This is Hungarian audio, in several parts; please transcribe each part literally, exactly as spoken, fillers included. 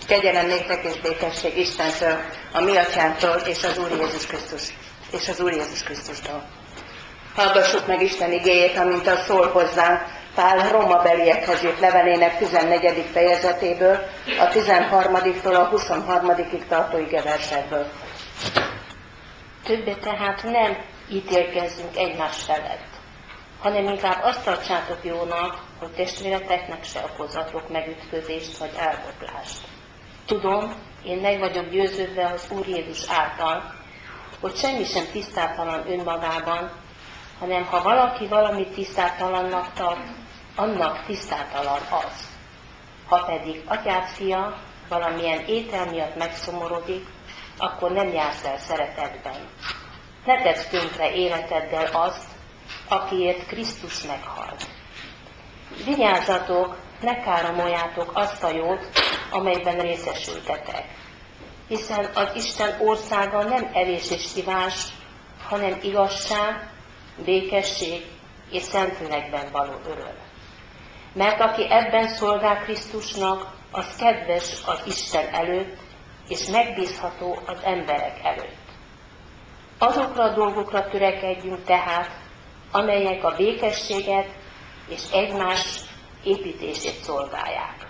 Kegyelem néktek és békesség Istentől, a mi atyánktól és az Úr Jézus Krisztus, és az Úr Jézus Krisztustól. Hallgassuk meg Isten igéjét, amint az szól hozzánk Pál Róma beliekhez írt levelének tizennegyedik fejezetéből, a tizenharmadiktól a huszonharmadikig tartó igeversekből. Többé tehát nem ítélkezzünk egymás felett, hanem inkább azt tartsátok jónak, hogy testvéreteknek se okozatok megütközést vagy elbotlást. Tudom, én meg vagyok győződve az Úr Jézus által, hogy semmi sem tisztátalan önmagában, hanem ha valaki valamit tisztátalannak tart, annak tisztátalan az. Ha pedig atyád fia valamilyen étel miatt megszomorodik, akkor nem jársz el szeretetben. Ne tedd tönkre életeddel azt, akiért Krisztus meghalt. Vigyázzatok, ne káromoljátok azt a jót, amelyben részesültetek, hiszen az Isten országa nem evés és ivás, hanem igazság, békesség és szentlélekben való öröm. Mert aki ebben szolgál Krisztusnak, az kedves az Isten előtt, és megbízható az emberek előtt. Azokra a dolgokra törekedjünk tehát, amelyek a békességet és egymás építését szolgálják.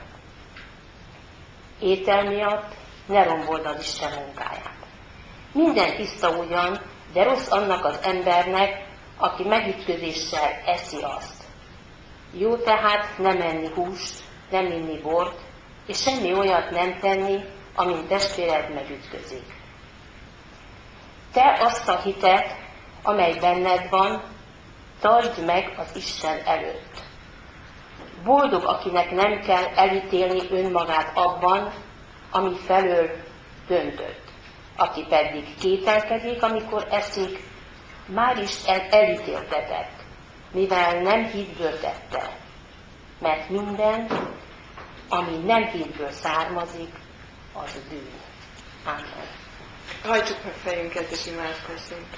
Étel miatt ne rombold az Isten munkáját. Minden tiszta ugyan, de rossz annak az embernek, aki megütközéssel eszi azt. Jó tehát nem enni húst, nem inni bort, és semmi olyat nem tenni, amin testvéred megütközik. Te azt a hitet, amely benned van, tartsd meg az Isten előtt. Boldog, akinek nem kell elítélni önmagát abban, ami felől döntött. Aki pedig kételkedik, amikor eszik, már is el- elítéltetett, mivel nem hitből tette. Mert minden, ami nem hitből származik, az bűn. Amen. Hajtsuk meg fejünket és imádkozzunk.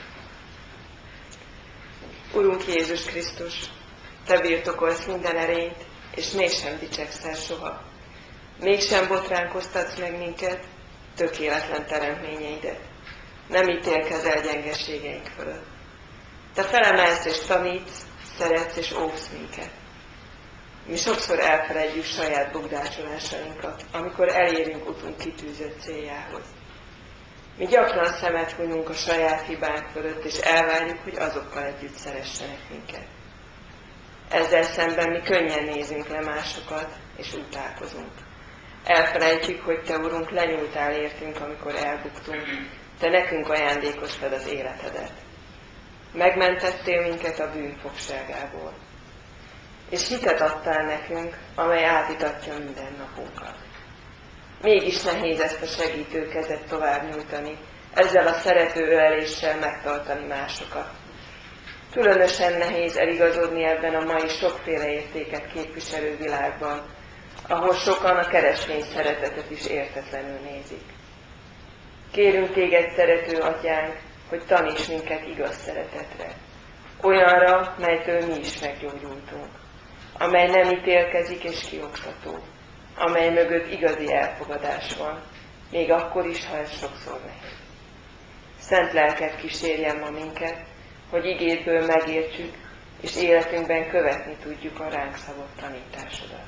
Urunk Jézus Krisztus, Te birtokolsz minden erényt, és mégsem dicsekszel soha. Mégsem botránkoztatsz meg minket, tökéletlen teremtményeidet. Nem ítélkezel gyengeségeink fölött. Te felemelsz és taníts, szeretsz és óvsz minket. Mi sokszor elfeledjük saját bukdácsolásainkat, amikor elérünk utunk kitűzött céljához. Mi gyakran szemet hunyunk a saját hibánk fölött, és elvárjuk, hogy azokkal együtt szeressenek minket. Ezzel szemben mi könnyen nézünk le másokat, és utálkozunk. Elfelejtjük, hogy Te, Urunk, lenyúltál értünk, amikor elbuktunk. Te nekünk ajándékoztad az életedet. Megmentettél minket a bűn fogságából. És hitet adtál nekünk, amely átítatja minden napunkat. Mégis nehéz ezt a segítő kezet tovább nyújtani, ezzel a szerető öleléssel megtartani másokat. Különösen nehéz eligazodni ebben a mai sokféle értéket képviselő világban, ahol sokan a keresztény szeretetet is értetlenül nézik. Kérünk Téged, szerető Atyánk, hogy taníts minket igaz szeretetre, olyanra, melytől mi is meggyógyultunk, amely nem ítélkezik és kioktató, amely mögött igazi elfogadás van, még akkor is, ha ez sokszor nehéz. Szent lelked kísérjen ma minket, hogy igédből megértsük, és életünkben követni tudjuk a ránk szabott tanításodat.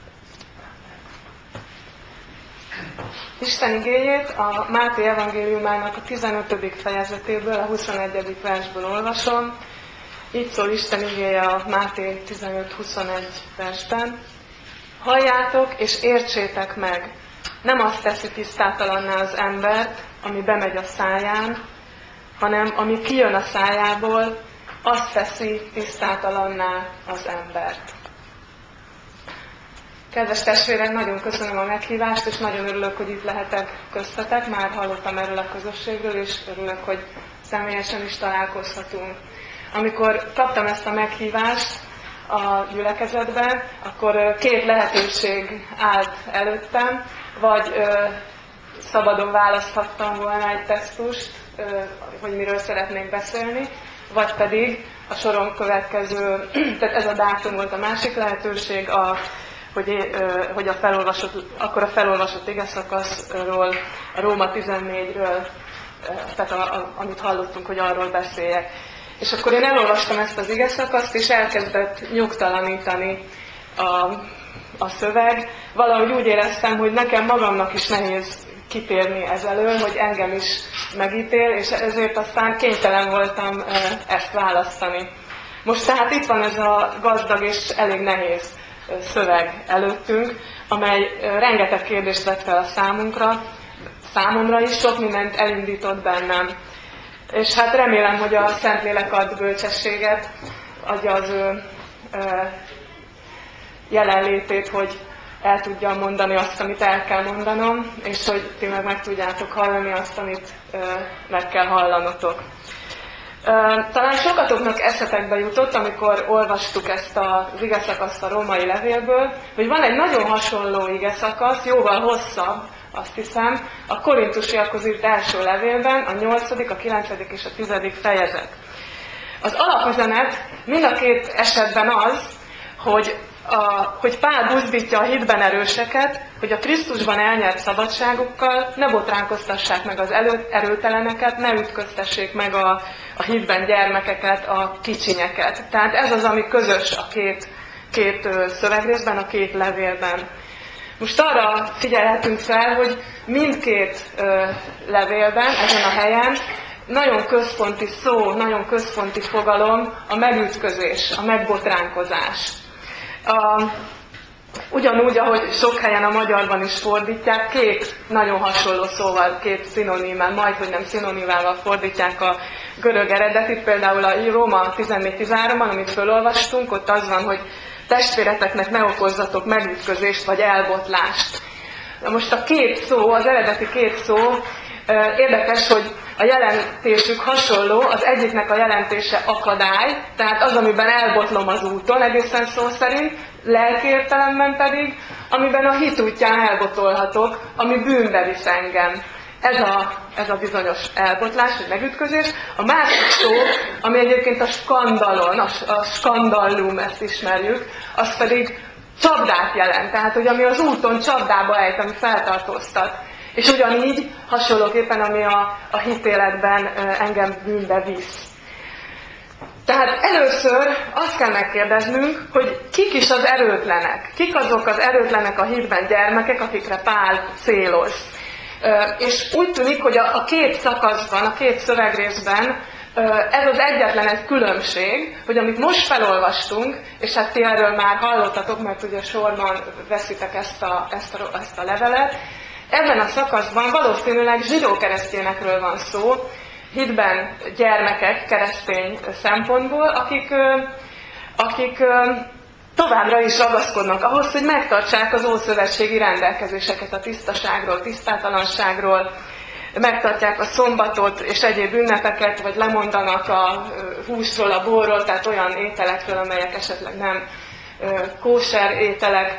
Isten igéjét a Máté evangéliumának a tizenötödik fejezetéből, a huszonegyedik versből olvasom. Így szól Isten igéje a Máté tizenöt huszonegy versben. Halljátok és értsétek meg, nem azt teszi tisztátalanná az embert, ami bemegy a száján, hanem ami kijön a szájából, azt teszi tisztátalanná az embert. Kedves testvérek, nagyon köszönöm a meghívást, és nagyon örülök, hogy itt lehetek köztetek. Már hallottam erről a közösségről, és örülök, hogy személyesen is találkozhatunk. Amikor kaptam ezt a meghívást a gyülekezetbe, akkor két lehetőség állt előttem, vagy ö, szabadon választhattam volna egy textust, ö, hogy miről szeretnék beszélni, vagy pedig a soron következő, tehát ez a dátum volt a másik lehetőség, a hogy, hogy a felolvasott, akkor a felolvasott igeszakaszról, a Róma tizennégyről, tehát a, a, amit hallottunk, hogy arról beszéljek. És akkor én elolvastam ezt az igeszakaszt, és elkezdett nyugtalanítani a, a szöveg. Valahogy úgy éreztem, hogy nekem magamnak is nehéz kitérni ez elől, hogy engem is megítél, és ezért aztán kénytelen voltam ezt választani. Most tehát itt van ez a gazdag és elég nehéz szöveg előttünk, amely rengeteg kérdést vett fel a számunkra, számomra is, sok mindent elindított bennem. És hát remélem, hogy a Szentlélek ad bölcsességet, adja az ő jelenlétét, hogy el tudjam mondani azt, amit el kell mondanom, és hogy ti meg meg tudjátok hallani azt, amit meg kell hallanotok. Talán sokatoknak eszetekbe jutott, amikor olvastuk ezt az igeszakaszt a római levélből, hogy van egy nagyon hasonló igeszakasz, jóval hosszabb, azt hiszem, a korintusiakhoz írt első levélben, a nyolcadik, a kilencedik és a tizedik fejezet. Az alapüzenet mind a két esetben az, hogy, a, hogy Pál buzdítja a hitben erőseket, hogy a Krisztusban elnyert szabadságukkal ne botránkoztassák meg az elő, erőteleneket, ne ütköztessék meg a, a hitben gyermekeket, a kicsinyeket. Tehát ez az, ami közös a két, két szövegrészben, a két levélben. Most arra figyelhetünk fel, hogy mindkét ö, levélben, ezen a helyen nagyon központi szó, nagyon központi fogalom a megütközés, a megbotránkozás. A, ugyanúgy, ahogy sok helyen a magyarban is fordítják, két nagyon hasonló szóval, két szinonimmel, majdhogy nem szinonimával fordítják a görög eredetit. Például a Róma tizennégy tizenháromban, amit felolvastunk, ott az van, hogy testvéreteknek ne okozzatok megütközést vagy elbotlást. Na most a két szó, az eredeti két szó, érdekes, hogy a jelentésük hasonló, az egyiknek a jelentése akadály, tehát az, amiben elbotlom az úton, egészen szó szerint, lelki értelemben pedig, amiben a hit útján elbotolhatok, ami bűnbe visz engem. Ez a, ez a bizonyos elbotlás, vagy megütközés. A másik szó, ami egyébként a skandalon, a, a skandallum, ezt ismerjük, az pedig csapdát jelent. Tehát, hogy ami az úton csapdába ejt, ami feltartóztat. És ugyanígy hasonlóképpen, ami a, a hitéletben engem bűnbe visz. Tehát először azt kell megkérdeznünk, hogy kik is az erőtlenek. Kik azok az erőtlenek a hitben gyermekek, akikre Pál céloz. És úgy tűnik, hogy a, a két szakaszban, a két szövegrészben ez az egyetlen egy különbség, hogy amit most felolvastunk, és hát ti erről már hallottatok, mert ugye sorban veszitek ezt a, ezt a, ezt a levelet, ebben a szakaszban valószínűleg zsidó-keresztényekről van szó, hitben gyermekek keresztény szempontból, akik, akik továbbra is ragaszkodnak ahhoz, hogy megtartsák az ószövetségi rendelkezéseket a tisztaságról, tisztátalanságról, megtartják a szombatot és egyéb ünnepeket, vagy lemondanak a húsról, a borról, tehát olyan ételekről, amelyek esetleg nem kóser ételek.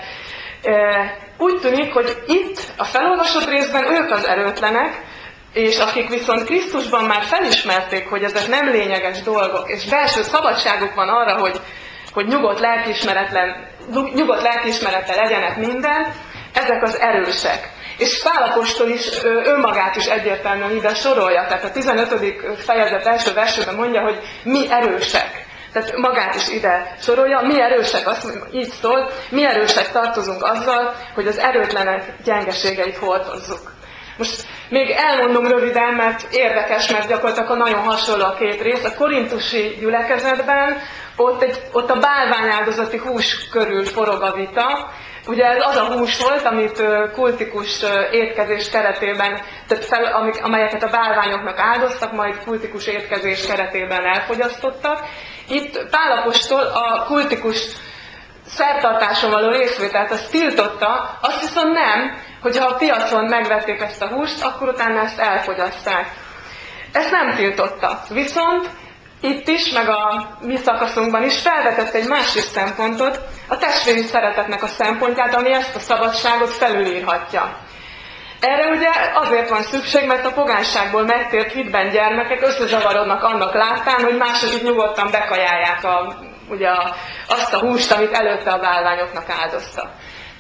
Úgy tűnik, hogy itt a felolvasott részben ők az erőtlenek, és akik viszont Krisztusban már felismerték, hogy ezek nem lényeges dolgok, és belső szabadságuk van arra, hogy, hogy nyugodt lelkiismeretlen, nyugodt lelkiismerettel legyenek minden, ezek az erősek. És Pál apostol is önmagát is egyértelműen ide sorolja, tehát a tizenötödik fejezet első versében mondja, hogy mi erősek. Tehát magát is ide sorolja, mi erősek, azt így szól, mi erősek tartozunk azzal, hogy az erőtlenek gyengeségeit hordozzuk. Most még elmondom röviden, mert érdekes, mert gyakorlatilag nagyon hasonló a két rész. A korintusi gyülekezetben ott, egy, ott a bálványáldozati hús körül forog a vita. Ugye ez az a hús volt, amit kultikus étkezés keretében, tehát fel, amik, amelyeket a bálványoknak áldoztak, majd kultikus étkezés keretében elfogyasztottak. Itt Pál apostol a kultikus szertartáson való részvételt azt tiltotta, azt viszont nem, hogyha a piacon megvették ezt a húst, akkor utána ezt elfogyaszták. Ezt nem tiltotta. Viszont itt is, meg a mi szakaszunkban is felvetett egy másik szempontot, a testvéri szeretetnek a szempontját, ami ezt a szabadságot felülírhatja. Erre ugye azért van szükség, mert a pogányságból megtért hitben gyermekek összezavarodnak annak láttán, hogy mások itt nyugodtan bekajálják a, ugye a, azt a húst, amit előtte a bálványoknak áldoztak.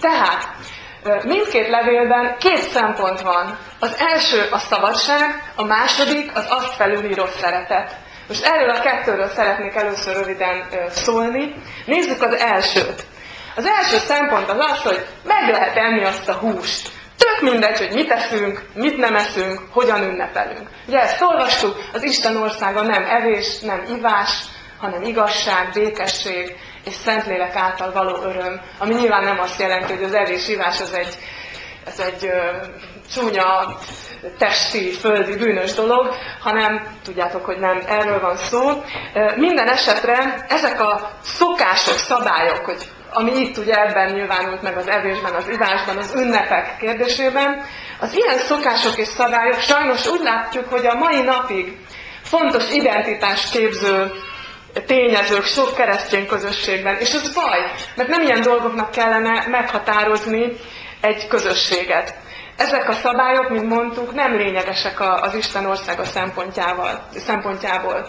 Tehát mindkét levélben két szempont van. Az első a szabadság, a második az azt felülíró szeretet. Most erről a kettőről szeretnék először röviden szólni. Nézzük az elsőt. Az első szempont az az, hogy meg lehet enni azt a húst. Tök mindegy, hogy mit eszünk, mit nem eszünk, hogyan ünnepelünk. Ugye ezt olvastuk, az Isten országa nem evés, nem ivás, hanem igazság, békesség és Szentlélek által való öröm, ami nyilván nem azt jelenti, hogy az evés-ivás az egy, ez egy ö, csúnya, testi, földi, bűnös dolog, hanem tudjátok, hogy nem erről van szó. Minden esetre ezek a szokások, szabályok, hogy ami itt ugye ebben nyilvánult meg az evésben, az ivásban, az ünnepek kérdésében, az ilyen szokások és szabályok sajnos úgy látjuk, hogy a mai napig fontos identitásképző tényezők sok keresztény közösségben, és ez baj, mert nem ilyen dolgoknak kellene meghatározni egy közösséget. Ezek a szabályok, mint mondtuk, nem lényegesek az Isten országa szempontjával, szempontjából.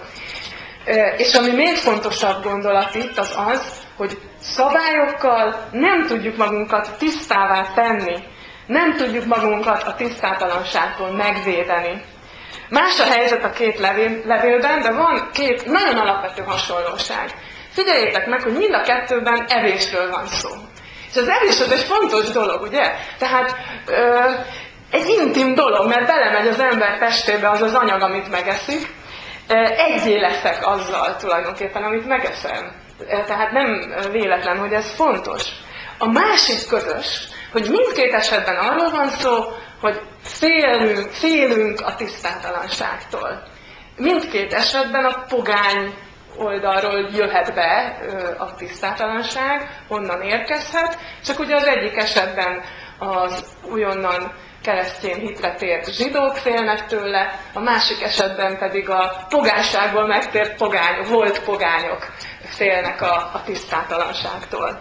És ami még fontosabb gondolat itt, az az, hogy szabályokkal nem tudjuk magunkat tisztává tenni, nem tudjuk magunkat a tisztátalanságtól megvédeni. Más a helyzet a két levél, levélben, de van két nagyon alapvető hasonlóság. Figyeljétek meg, hogy mind a kettőben evésről van szó. És az evés az egy fontos dolog, ugye? Tehát ö, egy intim dolog, mert belemegy az ember testébe az az anyag, amit megeszik. Egyé leszek azzal tulajdonképpen, amit megeszem. Tehát nem véletlen, hogy ez fontos. A másik közös, hogy mindkét esetben arról van szó, hogy félünk, félünk a tisztátalanságtól. Mindkét esetben a pogány oldalról jöhet be a tisztátalanság, honnan érkezhet, csak ugye az egyik esetben az újonnan keresztény hitre tért zsidók félnek tőle, a másik esetben pedig a pogányságból megtért pogány, volt pogányok félnek a, a tisztátalanságtól.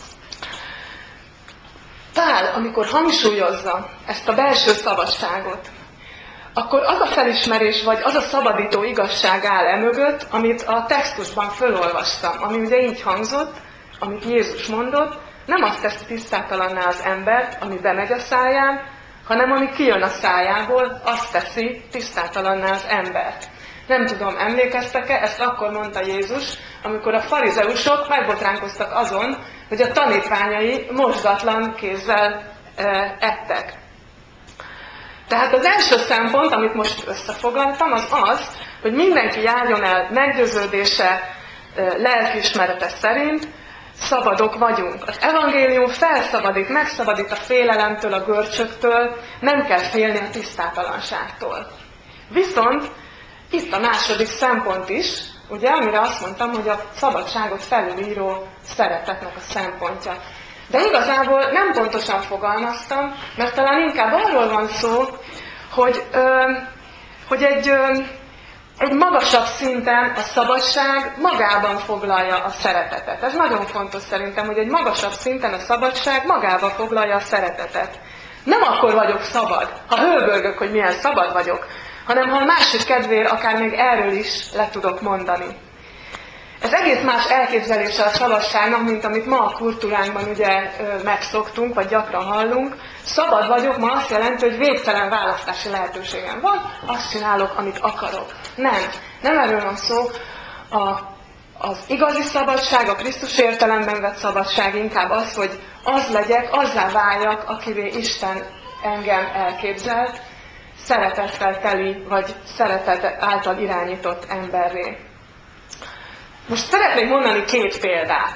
Pál, amikor hangsúlyozza ezt a belső szabadságot, akkor az a felismerés, vagy az a szabadító igazság áll emögött, amit a textusban fölolvastam, ami ugye így hangzott, amit Jézus mondott, nem azt teszi tisztátalanná az embert, ami bemegy a száján, hanem ami kijön a szájából, azt teszi tisztátalanná az embert. Nem tudom, emlékeztek-e, ezt akkor mondta Jézus, amikor a farizeusok megbotránkoztak azon, hogy a tanítványai mosdatlan kézzel e, ettek. Tehát az első szempont, amit most összefoglaltam, az az, hogy mindenki járjon el meggyőződése, lelkiismerete szerint, szabadok vagyunk. Az evangélium felszabadít, megszabadít a félelemtől, a görcsöktől, nem kell félni a tisztátalanságtól. Viszont itt a második szempont is, ugye, amire azt mondtam, hogy a szabadságot felülíró szeretetnek a szempontja. De igazából nem pontosan fogalmaztam, mert talán inkább arról van szó, hogy, ö, hogy egy, ö, egy magasabb szinten a szabadság magában foglalja a szeretetet. Ez nagyon fontos szerintem, hogy egy magasabb szinten a szabadság magában foglalja a szeretetet. Nem akkor vagyok szabad, ha hőbörgök, hogy milyen szabad vagyok, hanem ha a másik kedvéért akár még erről is le tudok mondani. Ez egész más elképzelése a szabadságnak, mint amit ma a kultúránkban ugye megszoktunk, vagy gyakran hallunk. Szabad vagyok, ma azt jelenti, hogy végtelen választási lehetőségem van, azt csinálok, amit akarok. Nem, nem erről van szó. A, az igazi szabadság, a Krisztus értelemben vett szabadság inkább az, hogy az legyek, azzá váljak, akivé Isten engem elképzelt, szeretettel teli, vagy szeretet által irányított emberré. Most szeretnék mondani két példát.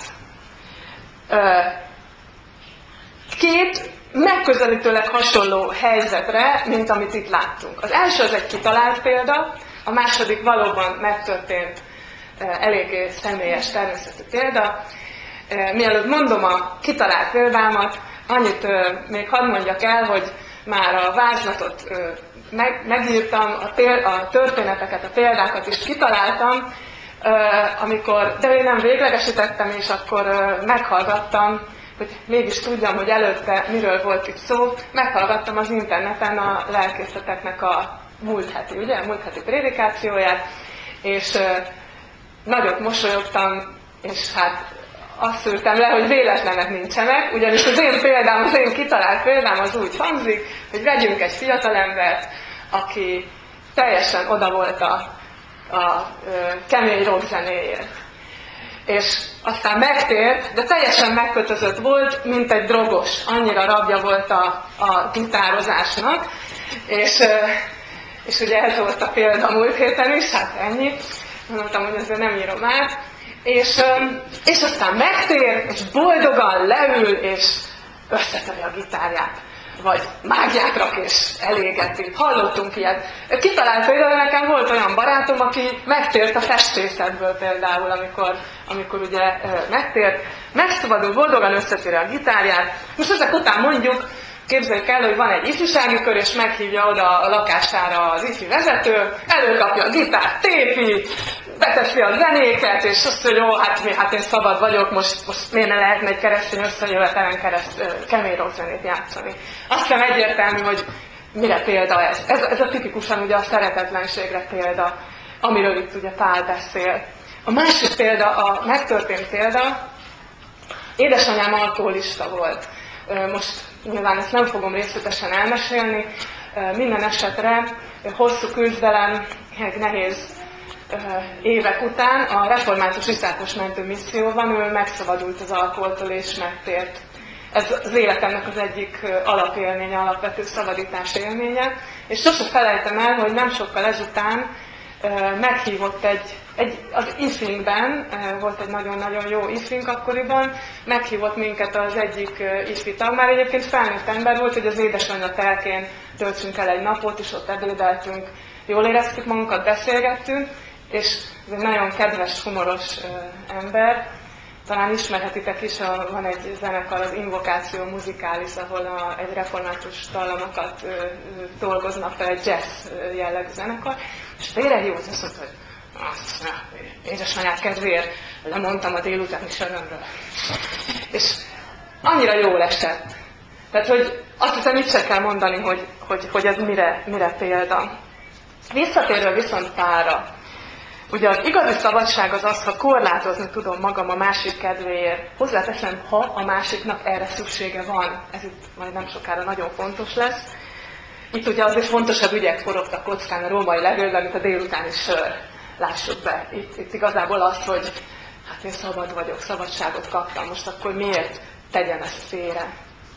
Két megközelítőleg hasonló helyzetre, mint amit itt láttunk. Az első az egy kitalált példa, a második valóban megtörtént, eléggé személyes természetű példa. Mielőtt mondom a kitalált példámat, annyit még hadd mondjak el, hogy már a vázlatot meg, megírtam, a, péld, a történeteket, a példákat is kitaláltam, amikor, de én nem véglegesítettem, és akkor meghallgattam, hogy mégis tudjam, hogy előtte miről volt itt szó, meghallgattam az interneten a lelkészleteknek a múlt heti, ugye, múlt heti prédikációját, és nagyot mosolyogtam, és hát azt szűrtem le, hogy véletlenek nincsenek, ugyanis az én példám, az én kitalált példám az úgy hangzik, hogy vegyünk egy fiatalembert, aki teljesen oda volt a, a, a kemény rockzenéért. És aztán megtért, de teljesen megkötözött volt, mint egy drogos. Annyira rabja volt a, a gitározásnak, és, és ugye ez volt a példa múlt héten is, hát ennyi. Mondtam, hogy ezzel nem írom át. És, és aztán megtér, és boldogan leül, és összetöri a gitárját. Vagy mágiát rak, és elégeti. Hallottunk ilyet. Kitalált például, nekem volt olyan barátom, aki megtért a festészetből például, amikor, amikor ugye megtért. Megszabadul, boldogan összetöri a gitárját. Most ezek után mondjuk, képzeljük el, hogy van egy ifjúsági kör, és meghívja oda a lakására az ifjú vezető, előkapja a gitárt, tépi, beteszi a zenéket, és azt mondja, hogy jó, hát, mi, hát én szabad vagyok, most, most miért ne lehetne egy keresztény összejövetelen kereszt, kemény rockzenét játszani. Azt hiszem egyértelmű, hogy mire példa ez. ez. Ez a tipikusan ugye a szeretetlenségre példa, amiről itt ugye Pál beszél. A másik példa, a megtörtént példa, édesanyám alkoholista volt. Most nyilván ezt nem fogom részletesen elmesélni, minden esetre hosszú küzdelem, nehéz évek után a református iszákos mentő misszióban ő megszabadult az alkoholtól és megtért. Ez az életemnek az egyik alapélménye, alapvető szabadítás élménye, és sose felejtem el, hogy nem sokkal ezután meghívott egy, egy az ifingben, volt egy nagyon-nagyon jó ifink akkoriban, meghívott minket az egyik ifi tag, már egyébként felnőtt ember volt, hogy az édesanyja telkén töltsünk el egy napot, és ott ebédeltünk, jól éreztük magunkat, beszélgettünk, és ez egy nagyon kedves, humoros ember. Talán ismerhetitek is, a, van egy zenekar, az Invokáció Musicalis, ahol a, egy református dallamokat ö, ö, dolgoznak fel, egy jazz jellegű zenekar, és félrehívott, azt mondta, hogy azt, édesanyák kedvéért lemondtam a délutáni sörömről. És annyira jól esett. Tehát, hogy azt hiszem, itt se kell mondani, hogy, hogy, hogy ez mire, mire példa. Visszatérve viszont Pálra. Ugye az igazi szabadság az az, ha korlátozni tudom magam a másik kedvéért. Hozzáteszem, ha a másiknak erre szüksége van. Ez itt majd nem sokára nagyon fontos lesz. Itt ugye azért fontosabb ügyek forogtak kockán a római levélben, mint a délutáni sör. Lássuk be. Itt, itt igazából az, hogy hát én szabad vagyok, szabadságot kaptam, most akkor miért tegyem ezt félre?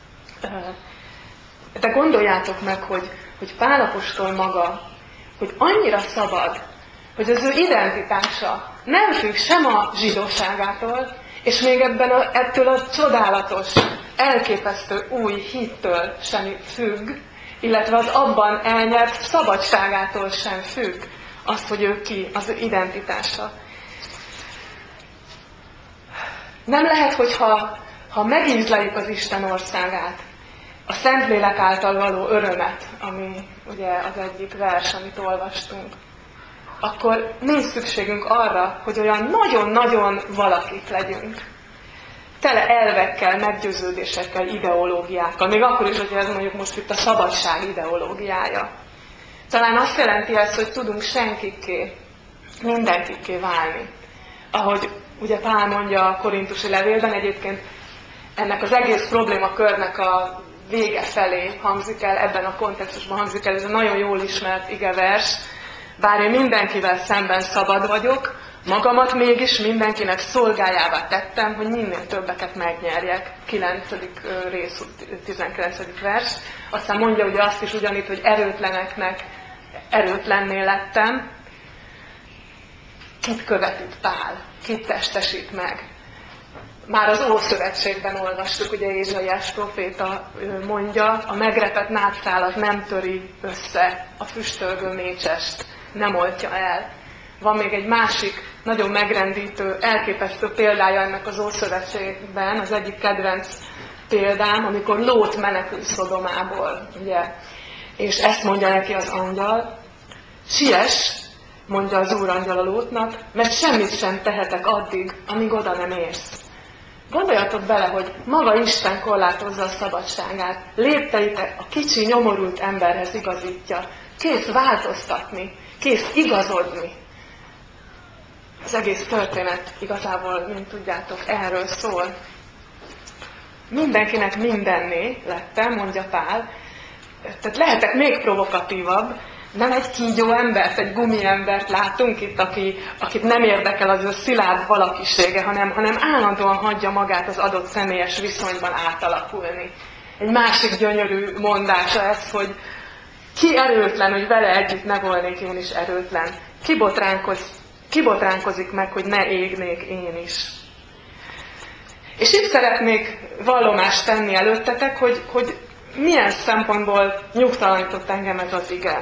De gondoljátok meg, hogy, hogy Pál apostol maga, hogy annyira szabad, hogy az ő identitása nem függ sem a zsidóságától, és még ebben a, ettől a csodálatos, elképesztő új hittől sem függ, illetve az abban elnyert szabadságától sem függ az, hogy ő ki, az ő identitása. Nem lehet, hogyha ha megízleljük az Isten országát, a Szentlélek által való örömet, ami ugye az egyik vers, amit olvastunk, akkor nincs szükségünk arra, hogy olyan nagyon-nagyon valakik legyünk. Tele elvekkel, meggyőződésekkel, ideológiákkal. Még akkor is, hogy ez mondjuk most itt a szabadság ideológiája. Talán azt jelenti ez, hogy tudunk senkiké, mindenkiké válni. Ahogy ugye Pál mondja a korintusi levélben, egyébként ennek az egész problémakörnek a vége felé hangzik el, ebben a kontextusban hangzik el, ez a nagyon jól ismert igevers, bár én mindenkivel szemben szabad vagyok, magamat mégis mindenkinek szolgájává tettem, hogy minél többeket megnyerjek. kilencedik rész, tizenkilencedik vers. Aztán mondja ugye azt is ugyanitt, hogy erőtleneknek erőtlenné lettem. Kit követít Pál? Kit testesít meg? Már az Ószövetségben olvastuk, ugye Ézsaiás proféta mondja, a megrepett nátszálat nem töri össze, a füstölgő mécsest nem oltja el. Van még egy másik, nagyon megrendítő, elképesztő példája ennek az Ószövetségben, az egyik kedvenc példám, amikor Lót menekül Szodomából, ugye. És ezt mondja neki az angyal, siess, mondja az Úr angyala Lótnak, mert semmit sem tehetek addig, amíg oda nem érsz. Gondoljatok bele, hogy maga Isten korlátozza a szabadságát, lépteit a kicsi, nyomorult emberhez igazítja, kész változtatni, kész igazodni. az egész történet igazából, mint tudjátok, erről szól. Mindenkinek mindenné lettem, mondja Pál. Tehát lehetek még provokatívabb. Nem egy kígyó embert, egy gumiembert látunk itt, aki, akit nem érdekel az ő szilárd valakisége, hanem, hanem állandóan hagyja magát az adott személyes viszonyban átalakulni. Egy másik gyönyörű mondása ez, hogy ki erőtlen, hogy vele együtt ne volnék én is erőtlen. Ki, botránkoz, ki botránkozik meg, hogy ne égnék én is. És itt szeretnék vallomást tenni előttetek, hogy, hogy milyen szempontból nyugtalanított engem ez az ige.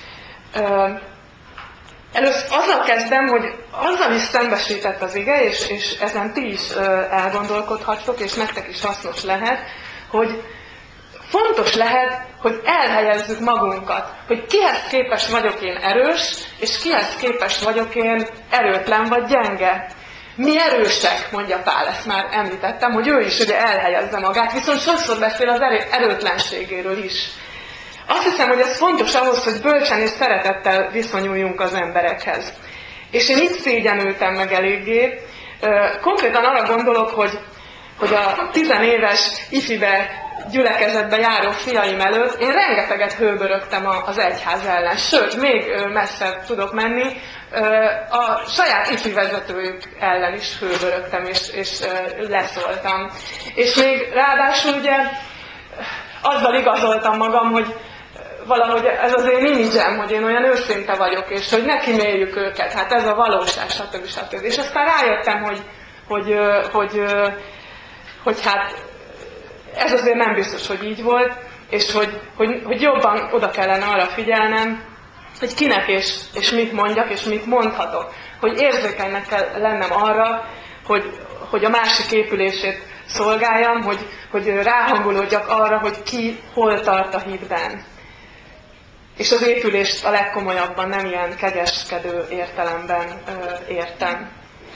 Először azzal kezdem, hogy azzal is szembesített az ige, és, és ezen ti is elgondolkodhattok, és nektek is hasznos lehet, hogy fontos lehet, hogy elhelyezzük magunkat, hogy kihez képes vagyok én erős, és kihez képes vagyok én erőtlen vagy gyenge. Mi erősek, mondja Pál, ezt már említettem, hogy ő is ugye elhelyezze magát, viszont sokszor beszél az erőtlenségéről is. Azt hiszem, hogy ez fontos ahhoz, hogy bölcsen és szeretettel viszonyuljunk az emberekhez. És én itt szégyenültem meg eléggé. Konkrétan arra gondolok, hogy, hogy a tizenéves ifibe gyülekezetbe járó fiaim előtt én rengeteget hőbörögtem az egyház ellen. Sőt, még messzebb tudok menni, a saját ifi vezetőjük ellen is hőbörögtem, és, és leszóltam. És még ráadásul ugye azzal igazoltam magam, hogy valahogy ez az én imidzsem, hogy én olyan őszinte vagyok, és hogy ne kiméljük őket, hát ez a valóság, stb. stb. És aztán rájöttem, hogy, hogy, hogy, hogy, hogy hát ez azért nem biztos, hogy így volt, és hogy, hogy, hogy jobban oda kellene arra figyelnem, hogy kinek és, és mit mondjak, és mit mondhatok. Hogy érzékenynek kell lennem arra, hogy, hogy a másik épülését szolgáljam, hogy, hogy ráhangolódjak arra, hogy ki hol tart a hitben. És az épülést a legkomolyabban nem ilyen kegyeskedő értelemben ö, értem.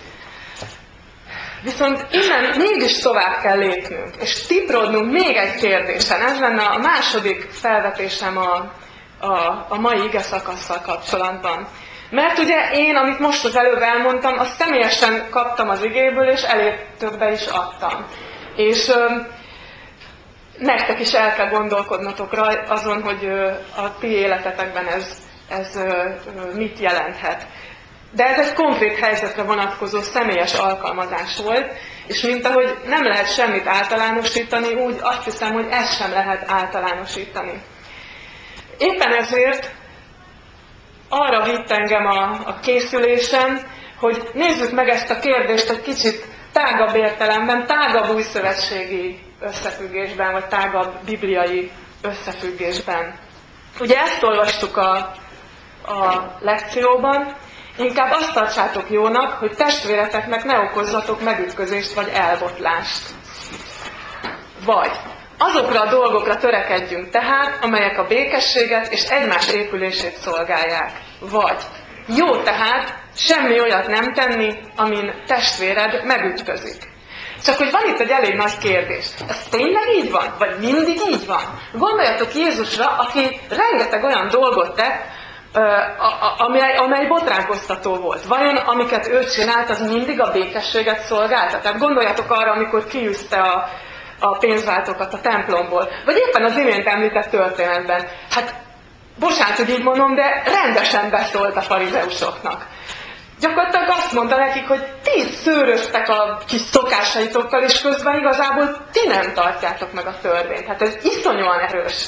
Viszont innen mégis tovább kell lépnünk, és tiprodnunk még egy kérdésen. Ez lenne a második felvetésem a, a, a mai ige szakasszal kapcsolatban. Mert ugye én, amit most az előbb elmondtam, azt személyesen kaptam az igéből, és elég többe is adtam. És ö, nektek is el kell gondolkodnotok azon, hogy ö, a ti életetekben ez, ez ö, ö, mit jelenthet. De ez egy konkrét helyzetre vonatkozó személyes alkalmazás volt, és mint ahogy nem lehet semmit általánosítani, úgy azt hiszem, hogy ezt sem lehet általánosítani. Éppen ezért arra vitt engem a, a készülésem, hogy nézzük meg ezt a kérdést egy kicsit tágabb értelemben, tágabb újszövetségi összefüggésben, vagy tágabb bibliai összefüggésben. Ugye ezt olvastuk a, a lekcióban, inkább azt tartsátok jónak, hogy testvéreteknek ne okozzatok megütközést vagy elbotlást. Vagy azokra a dolgokra törekedjünk tehát, amelyek a békességet és egymás épülését szolgálják. Vagy jó tehát semmi olyat nem tenni, amin testvéred megütközik. Csak hogy van itt egy elég nagy kérdés. Ez tényleg így van? Vagy mindig így van? Gondoljatok Jézusra, aki rengeteg olyan dolgot tett, amely, amely botránkoztató volt. Vajon amiket ő csinált, az mindig a békességet szolgálta? Tehát gondoljatok arra, amikor kiűzte a, a pénzváltókat a templomból. Vagy éppen az imént említett történetben. Hát, bocsánat, hogy így mondom, de rendesen beszólt a farizeusoknak. Gyakorlatilag azt mondta nekik, hogy ti szőröztek a kis szokásaitokkal, és közben igazából ti nem tartjátok meg a törvényt. Hát ez iszonyúan erős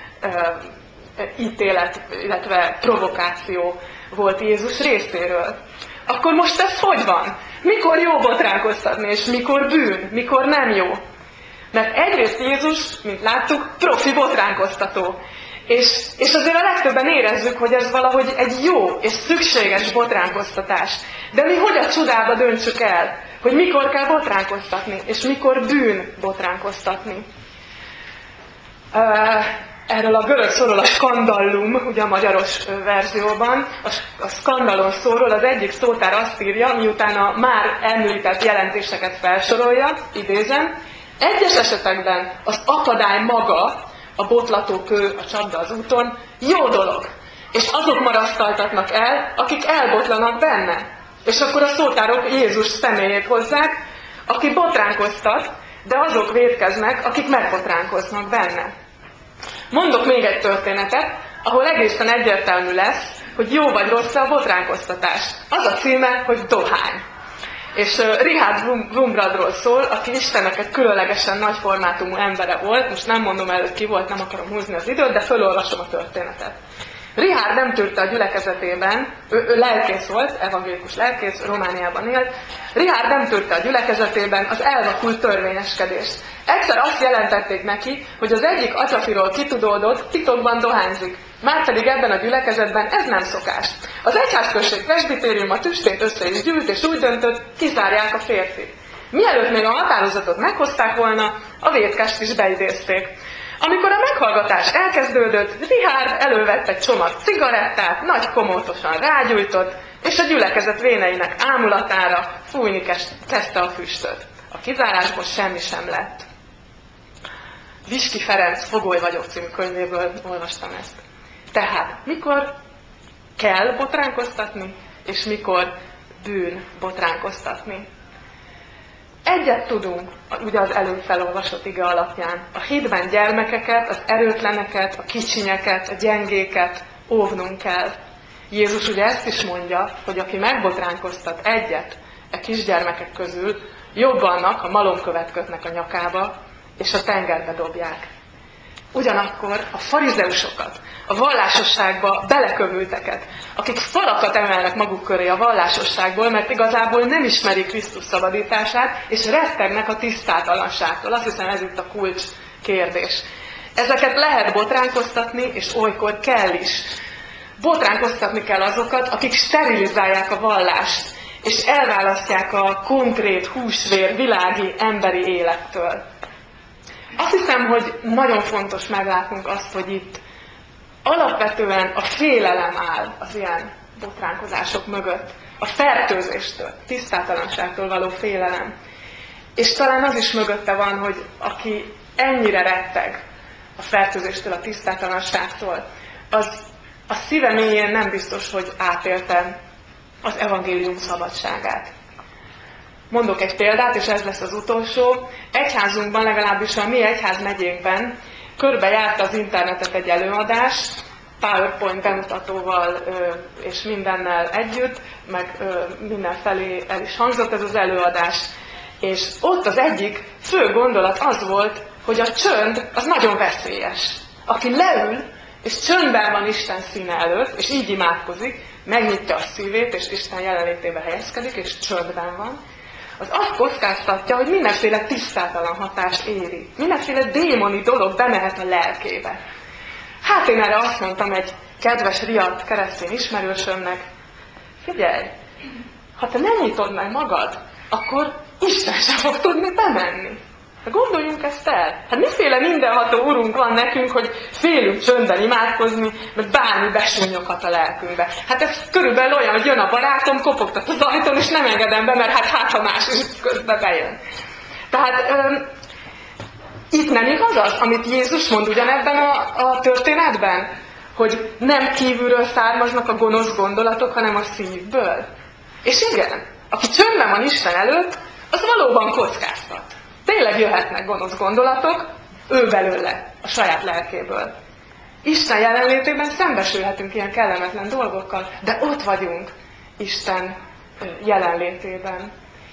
ítélet, illetve provokáció volt Jézus részéről. Akkor most ez hogy van? Mikor jó botránkoztatni, és mikor bűn, mikor nem jó? Mert egyrészt Jézus, mint láttuk, profi botránkoztató. És, és azért a legtöbben érezzük, hogy ez valahogy egy jó és szükséges botránkoztatás. De mi hogy a csodába döntsük el, hogy mikor kell botránkoztatni, és mikor bűn botránkoztatni? Uh, Erről a görög szóról, a skandallum, ugye a magyaros verzióban, a skandalon szóról az egyik szótár azt írja, miután a már említett jelentéseket felsorolja, idézem, egyes esetekben az akadály maga, a botlatókő, a csapda az úton, jó dolog, és azok marasztaltatnak el, akik elbotlanak benne. És akkor a szótárok Jézus személyét hozzák, aki botránkoztat, de azok vétkeznek, akik megbotránkoznak benne. Mondok még egy történetet, ahol egészen egyértelmű lesz, hogy jó vagy rossz a botránkoztatás. Az a címe, hogy Dohány. És uh, Richard Wurmbrandról szól, aki Istennek egy különlegesen nagy formátumú embere volt, most nem mondom el, hogy ki volt, nem akarom húzni az időt, de fölolvasom a történetet. Richard nem tűrte a gyülekezetében, ő, ő lelkész volt, evangélikus lelkész, Romániában élt. Richard nem tűrte a gyülekezetében az elvakult törvényeskedést. Egyszer azt jelentették neki, hogy az egyik atyafiról kitudódott, titokban dohányzik. Márpedig ebben a gyülekezetben ez nem szokás. Az egyházközség presbitérium a tüstét össze is gyűlt, és úgy döntött, kizárják a férfit. Mielőtt még a határozatot meghozták volna, a vétkest is beidézték. Amikor a meghallgatás elkezdődött, Richard elővett egy csomag cigarettát, nagy komótosan rágyújtott, és a gyülekezet véneinek ámulatára fújni kezdte a füstöt. A kizárásból semmi sem lett. Viski Ferenc Fogoly vagyok című könyvéből olvastam ezt. Tehát mikor kell botránkoztatni, és mikor bűn botránkoztatni. Egyet tudunk, ugye az előbb felolvasott ige alapján. A hitben gyermekeket, az erőtleneket, a kicsinyeket, a gyengéket óvnunk kell. Jézus ugye ezt is mondja, hogy aki megbotránkoztat egyet e kisgyermekek közül, jobb annak, ha malomkövet kötnek a nyakába, és a tengerbe dobják. Ugyanakkor a farizeusokat, a vallásosságba belekövülteket, akik falakat emelnek maguk köré a vallásosságból, mert igazából nem ismerik Krisztus szabadítását, és rettegnek a tisztátalanságtól. Azt hiszem, ez itt a kulcs kérdés. Ezeket lehet botránkoztatni, és olykor kell is. Botránkoztatni kell azokat, akik sterilizálják a vallást, és elválasztják a konkrét húsvér, világi, emberi élettől. Azt hiszem, hogy nagyon fontos meglátnunk azt, hogy itt alapvetően a félelem áll az ilyen botránkozások mögött. A fertőzéstől, tisztátalanságtól való félelem. És talán az is mögötte van, hogy aki ennyire retteg a fertőzéstől, a tisztátalanságtól, az a szíve mélyén nem biztos, hogy átélte az evangélium szabadságát. Mondok egy példát, és ez lesz az utolsó. Egyházunkban, legalábbis a mi egyházmegyénkben körbejárt az internetet egy előadás, PowerPoint bemutatóval és mindennel együtt, meg mindenfelé el is hangzott ez az előadás. És ott az egyik fő gondolat az volt, hogy a csönd az nagyon veszélyes. Aki leül, és csöndben van Isten színe előtt, és így imádkozik, megnyitja a szívét, és Isten jelenlétébe helyezkedik, és csöndben van, az azt kockáztatja, hogy mindenféle tisztátalan hatás éri. Mindenféle démoni dolog bemehet a lelkébe. Hát én erre azt mondtam egy kedves, riadt keresztény ismerősömnek, figyelj, ha te nem nyitod meg magad, akkor Isten sem fog tudni bemenni. De gondoljunk ezt el. Hát miféle mindenható urunk van nekünk, hogy félünk csöndben imádkozni, mert bármi besúnyoghat a lelkünkbe. Hát ez körülbelül olyan, hogy jön a barátom, kopogtat az ajtón, és nem engedem be, mert hát hát ha más is közben bejön. Tehát öm, itt nem igaz az, amit Jézus mond ugyanebben a, a történetben? Hogy nem kívülről származnak a gonosz gondolatok, hanem a szívből. És igen, aki csöndben van Isten előtt, az valóban kockáztat. Tényleg jöhetnek gonosz gondolatok, ő belőle, a saját lelkéből. Isten jelenlétében szembesülhetünk ilyen kellemetlen dolgokkal, de ott vagyunk Isten jelenlétében.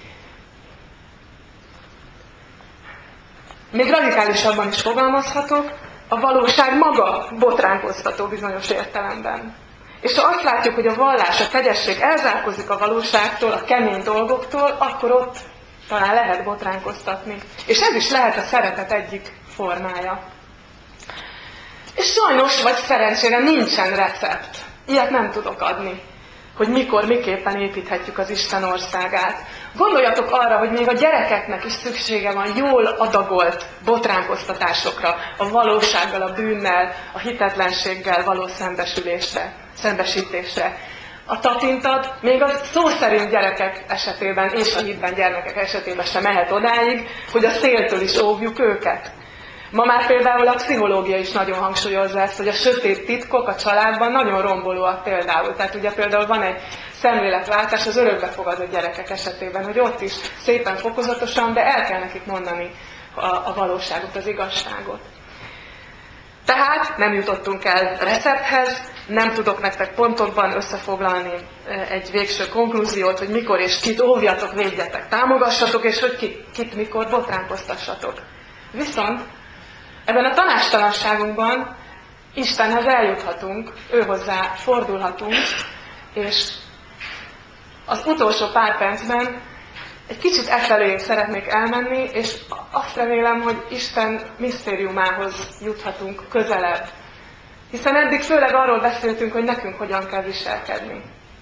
Még radikálisabban is fogalmazhatok, a valóság maga botránkoztató bizonyos értelemben. És ha azt látjuk, hogy a vallás, a kegyesség elzárkózik a valóságtól, a kemény dolgoktól, akkor ott talán lehet botránkoztatni. És ez is lehet a szeretet egyik formája. És sajnos, vagy szerencsére nincsen recept. Ilyet nem tudok adni, hogy mikor, miképpen építhetjük az Isten országát. Gondoljatok arra, hogy még a gyerekeknek is szüksége van jól adagolt botránkoztatásokra, a valósággal, a bűnnel, a hitetlenséggel való szembesülésre, szembesítésre. A tapintat még a szó szerint gyerekek esetében és a hitben gyermekek esetében sem mehet odáig, hogy a széltől is óvjuk őket. Ma már például a pszichológia is nagyon hangsúlyozza ezt, hogy a sötét titkok a családban nagyon rombolóak például. Tehát ugye például van egy szemléletváltás az örökbefogadott gyerekek esetében, hogy ott is szépen fokozatosan, de el kell nekik mondani a, a valóságot, az igazságot. Tehát nem jutottunk el recepthez, nem tudok nektek pontokban összefoglalni egy végső konklúziót, hogy mikor és kit óvjatok, védjetek, támogassatok, és hogy kit, kit mikor botránkoztassatok. Viszont ebben a tanástalanságunkban Istenhez eljuthatunk, őhozzá fordulhatunk, és az utolsó pár percben egy kicsit e felé szeretnék elmenni, és azt remélem, hogy Isten misztériumához juthatunk közelebb. Hiszen eddig főleg arról beszéltünk, hogy nekünk hogyan kell viselkedni.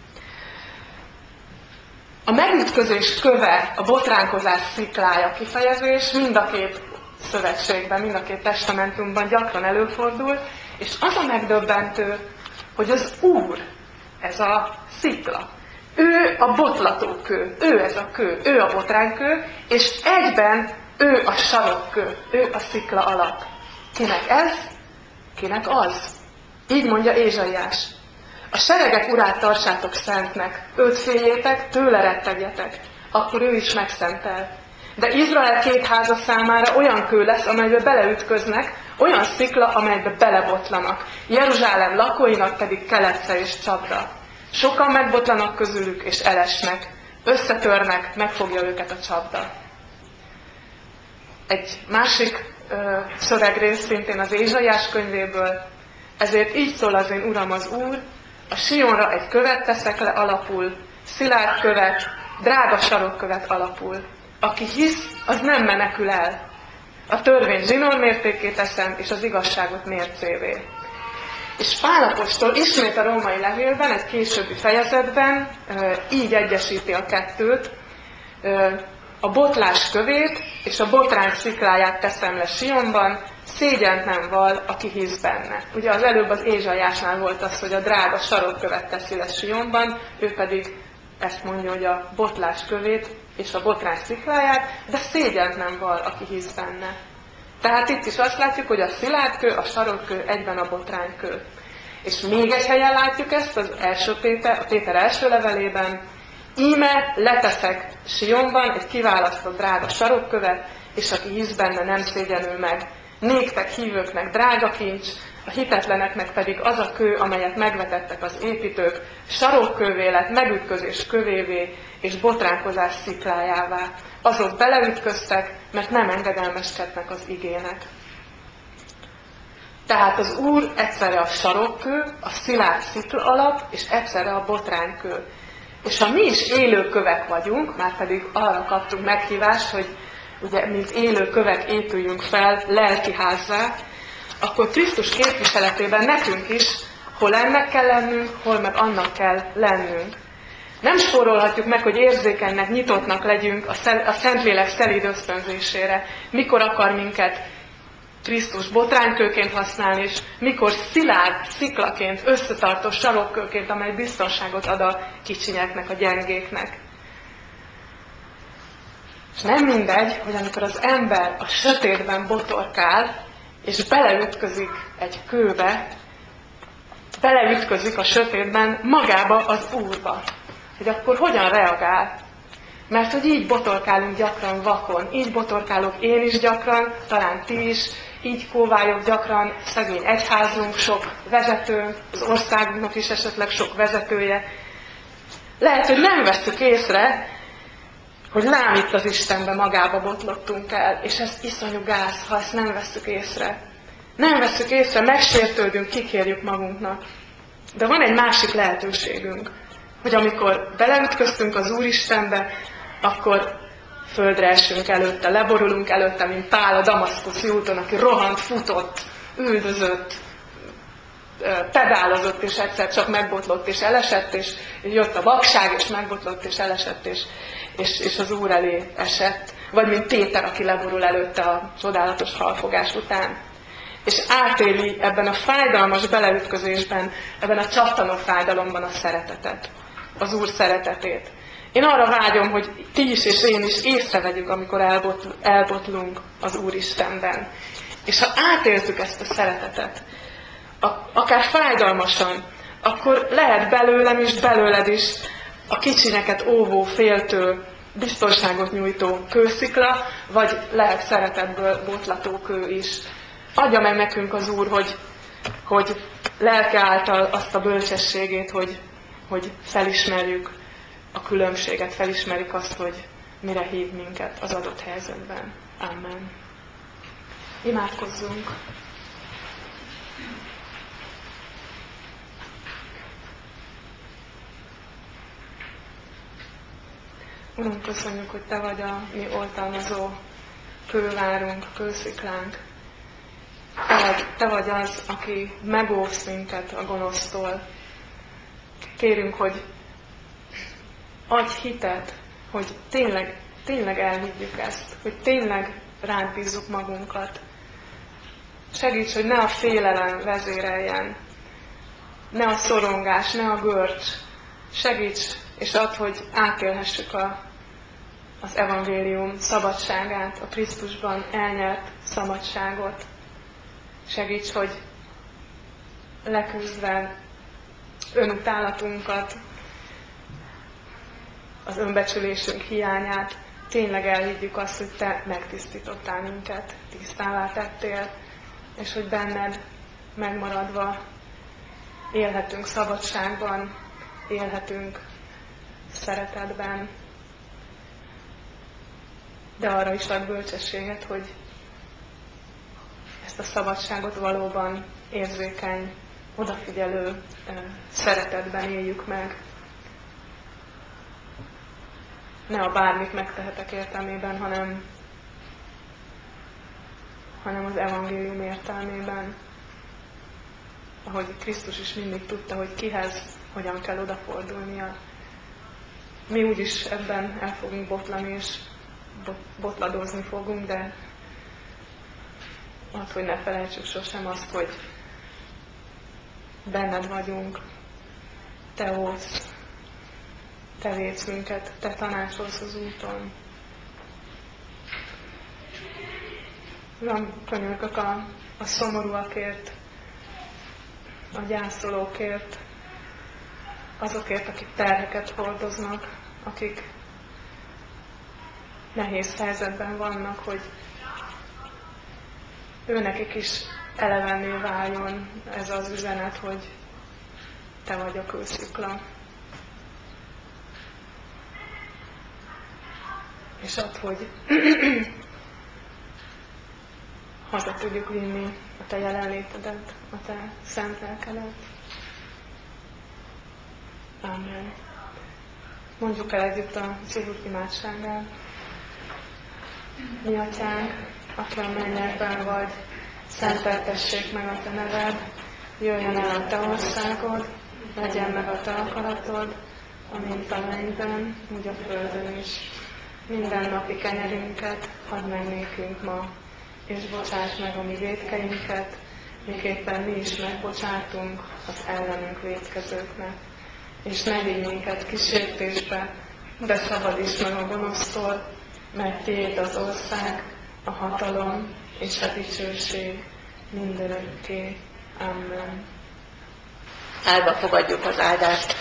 A megütközés köve, a botránkozás sziklája kifejezés mind a két szövetségben, mind a két testamentumban gyakran előfordul, és az a megdöbbentő, hogy az Úr, ez a szikla, ő a botlatókő, ő ez a kő, ő a botránkő, és egyben ő a sarokkő, ő a szikla alap. Kinek ez? Kinek az? Így mondja Ézsaiás. A seregek urát tartsátok szentnek, őt féljétek, tőle rettegjetek, akkor ő is megszentel. De Izrael két háza számára olyan kő lesz, amelybe beleütköznek, olyan szikla, amelybe belebotlanak. Jeruzsálem lakóinak pedig kelepce és csapda. Sokan megbotlanak közülük, és elesnek. Összetörnek, megfogja őket a csapda. Egy másik ö, szövegrész, szintén az Ézsaiás könyvéből. Ezért így szól az én Uram az Úr, a Sionra egy követ teszek le alapul, szilárd követ, drága sarokkövet alapul. Aki hisz, az nem menekül el. A törvény zsinórmértékét teszem, és az igazságot mércévé. És Pál apostol ismét a római levélben, egy későbbi fejezetben így egyesíti a kettőt, a botlás kövét és a botrány szikláját teszem le Sionban, szégyent nem val, aki hisz benne. Ugye az előbb az Ézsaiásnál volt az, hogy a drága sarokkövet teszi le Sionban, ő pedig ezt mondja, hogy a botlás kövét és a botrány szikláját, de szégyent nem val, aki hisz benne. Tehát itt is azt látjuk, hogy a szilárdkő, a sarokkő egyben a botránykő. És még egy helyen látjuk ezt, az első Péter, a Péter első levelében. Íme leteszek Sionban egy kiválasztott drága sarokkövet, és aki hisz benne, nem szégyenül meg. Néktek hívőknek drága kincs, a hitetleneknek pedig az a kő, amelyet megvetettek az építők, sarokkővé lett, megütközés kövévé és botránkozás sziklájává. Azok beleütköztek, mert nem engedelmeskednek az igének. Tehát az Úr egyszerre a sarokkő, a szilárd szikla alap, és egyszerre a botránykő. És ha mi is élő kövek vagyunk, már pedig arra kaptunk meghívást, hogy ugye, mint élő kövek épüljünk fel lelkiházzá, akkor Krisztus képviseletében nekünk is hol ennek kell lennünk, hol meg annak kell lennünk. Nem spórolhatjuk meg, hogy érzékenynek, nyitottnak legyünk a Szentlélek szelíd ösztönzésére. Mikor akar minket Krisztus botránykőként használni, és mikor szilárd sziklaként, összetartó sarokkőként, amely biztonságot ad a kicsinyeknek, a gyengéknek. És nem mindegy, hogy amikor az ember a sötétben botorkál, és beleütközik egy kőbe, beleütközik a sötétben magába az Úrba. Hogy akkor hogyan reagál? Mert hogy így botorkálunk gyakran vakon, így botorkálok én is gyakran, talán ti is, így kóvályog gyakran szegény egyházunk, sok vezetőnk, az országunknak is esetleg sok vezetője. Lehet, hogy nem vesszük észre, hogy lám itt az Istenbe magába botlottunk el, és ez iszonyú gáz, ha ezt nem vesszük észre. Nem vesszük észre, megsértődünk, kikérjük magunknak. De van egy másik lehetőségünk, hogy amikor beleütköztünk az Úristenbe, akkor földre esünk előtte, leborulunk előtte, mint Pál a damaszkuszi úton, aki rohant, futott, üldözött, pedálozott, és egyszer csak megbotlott, és elesett, és jött a vakság, és megbotlott, és elesett, és, és, és az Úr elé esett. Vagy mint Péter, aki leborul előtte a csodálatos halfogás után. És átéli ebben a fájdalmas beleütközésben, ebben a csattanó fájdalomban a szeretetet, az Úr szeretetét. Én arra vágyom, hogy ti is és én is észrevegyük, amikor elbotl- elbotlunk az Úristenben. És ha átéltük ezt a szeretetet, akár fájdalmasan, akkor lehet belőlem is, belőled is a kicsineket óvó, féltő, biztonságot nyújtó kőszikla, vagy lehet szeretetből botlató kő is. Adja meg nekünk az Úr, hogy, hogy lelke által azt a bölcsességét, hogy, hogy felismerjük a különbséget, felismerjük azt, hogy mire hív minket az adott helyzetben. Amen. Imádkozzunk! Urunk, köszönjük, hogy Te vagy a mi oltalmazó kővárunk, kősziklánk. Te vagy, te vagy az, aki megóvsz minket a gonosztól. Kérünk, hogy adj hitet, hogy tényleg, tényleg elhiggyük ezt, hogy tényleg rád bízzuk magunkat. Segíts, hogy ne a félelem vezéreljen, ne a szorongás, ne a görcs. Segíts, és add, hogy átélhessük a, az evangélium szabadságát, a Krisztusban elnyert szabadságot. Segíts, hogy leküzdve önutálatunkat, az önbecsülésünk hiányát, tényleg elhiggyük azt, hogy Te megtisztítottál minket, tisztává tettél, és hogy benned megmaradva élhetünk szabadságban, élhetünk szeretetben, de arra is ad bölcsességet, hogy ezt a szabadságot valóban érzékeny, odafigyelő szeretetben éljük meg. Ne a bármit megtehetek értelmében, hanem, hanem az evangélium értelmében. Ahogy Krisztus is mindig tudta, hogy kihez, hogyan kell odafordulnia. Mi úgyis ebben el fogunk botlani, és botladozni fogunk, de az, hogy ne felejtsük sosem azt, hogy benned vagyunk, Te óvsz, Te védsz minket, Te tanácsolsz az úton. Uram, könyörgök a, a szomorúakért, a gyászolókért, azokért, akik terheket hordoznak, akik nehéz helyzetben vannak, hogy őnekik is elevenné váljon ez az üzenet, hogy Te vagy a kőszikla. És add, hogy haza tudjuk vinni a Te jelenlétedet, a Te szent lelkedet. Amen. Mondjuk el együtt az Úr imádságát. Mi Atyánk, aki a mennyekben vagy, szenteltessék meg a Te neved, jöjjön el a Te országod, legyen meg a Te akaratod, amint a mennyben, úgy a földön is. Minden napi kenyerünket add meg nékünk ma, és bocsáss meg a mi vétkeinket, miképpen mi is megbocsátunk az ellenünk vétkezőknek. És ne vigy minket kísértésbe, de szabadíts meg a gonosztól, mert Tiéd az ország, a hatalom és a dicsőség mindörökké. Amen. Állva fogadjuk az áldást.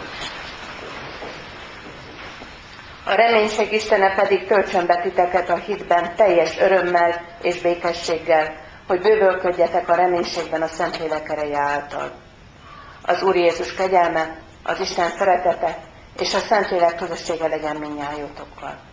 A reménység Istene pedig töltsön be titeket a hitben teljes örömmel és békességgel, hogy bővölködjetek a reménységben a Szentlélek ereje által. Az Úr Jézus kegyelme, az Isten szeretete és a Szentlélek közössége legyen mindnyájotokkal.